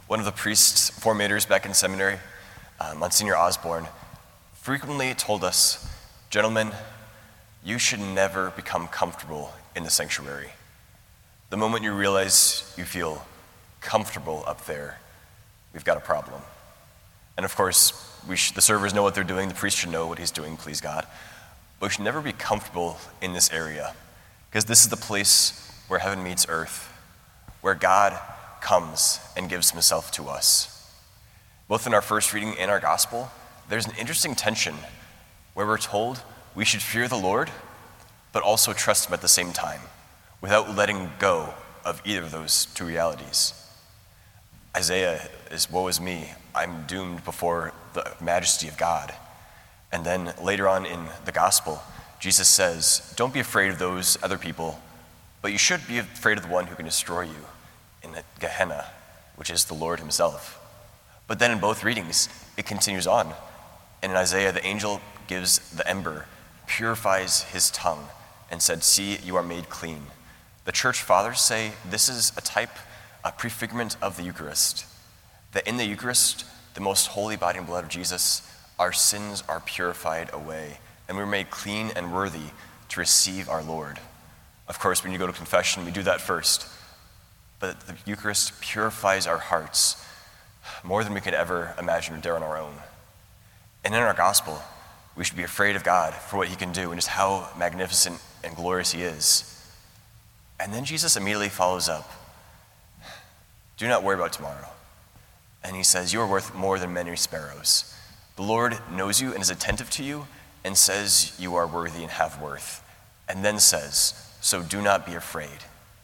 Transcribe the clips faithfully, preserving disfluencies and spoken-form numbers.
One of the priests, formators back in seminary, uh, Monsignor Osborne, frequently told us, gentlemen, you should never become comfortable in the sanctuary. The moment you realize you feel comfortable up there, we've got a problem. And of course, we sh- the servers know what they're doing, the priest should know what he's doing, please God. But we should never be comfortable in this area, because this is the place where heaven meets earth, where God comes and gives himself to us. Both in our first reading and our gospel, there's an interesting tension where we're told we should fear the Lord, but also trust him at the same time, without letting go of either of those two realities. Isaiah is, woe is me, I'm doomed before the majesty of God. And then later on in the gospel, Jesus says, don't be afraid of those other people, but you should be afraid of the one who can destroy you in Gehenna, which is the Lord himself. But then in both readings, it continues on. And in Isaiah, the angel gives the ember, purifies his tongue, and said, see, you are made clean. The church fathers say this is a type, a prefigurement of the Eucharist. That in the Eucharist, the most holy body and blood of Jesus, our sins are purified away, and we're made clean and worthy to receive our Lord. Of course, when you go to confession, we do that first. But the Eucharist purifies our hearts more than we could ever imagine or dare on our own. And in our gospel, we should be afraid of God for what he can do and just how magnificent and glorious he is. And then Jesus immediately follows up, do not worry about tomorrow. And he says, you are worth more than many sparrows. The Lord knows you and is attentive to you and says you are worthy and have worth. And then says, so do not be afraid.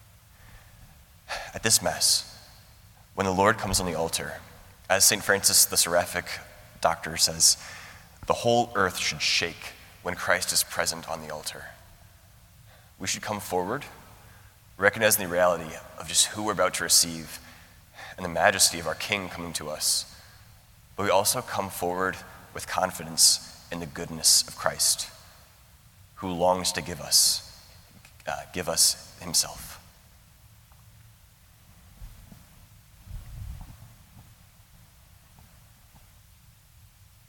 At this Mass, when the Lord comes on the altar, as Saint Francis the Seraphic doctor says, the whole earth should shake when Christ is present on the altar. We should come forward, recognizing the reality of just who we're about to receive and the majesty of our King coming to us. But we also come forward with confidence in the goodness of Christ, who longs to give us, uh, give us himself.